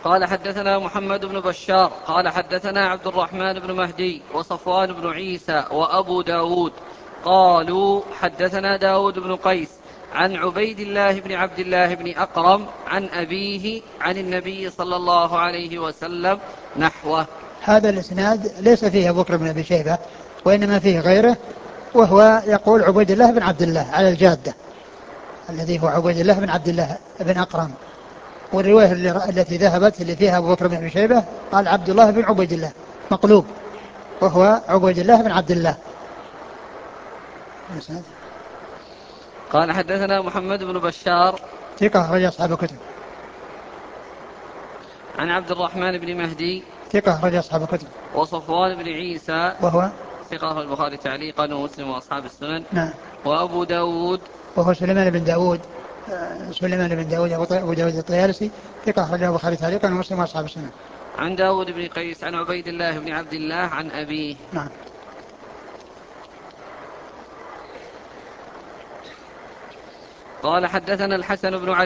قال حدثنا محمد بن بشار قال حدثنا عبد الرحمن بن مهدي وصفوان بن عيسى وأبو داود قالوا حدثنا داود بن قيس عن عبيد الله بن عبد الله بن أقرم عن أبيه عن النبي صلى الله عليه وسلم نحوه. هذا الإسناد ليس فيه أبو بكر بن أبي شيبة وإنما فيه غيره، وهو يقول عبيد الله بن عبد الله على الجادة، الذي هو عبيد الله بن عبد الله بن أقرم. والرواية التي ذهبت اللي فيها أبو بكر بن أبي شيبة قال عبد الله بن عبيد الله مقلوب، وهو عبيد الله بن عبد الله. قال حدثنا محمد بن بشار ثقة أخرج أصحاب الكتب. عن عبد الرحمن بن مهدي ثقة أخرج أصحاب الكتب. وصفوان بن عيسى وهو ثقة أخرج البخاري تعليقا ومسلم وأصحاب السنن. نعم. وأبو داود وهو سليمان بن داود أبو داود الطيالسي ثقة أخرجه البخاري تعليقا ومسلم وأصحاب السنن. عن داود بن قيس عن عبيد الله بن عبد الله عن أبيه. نعم. قال حدثنا الحسن بن علي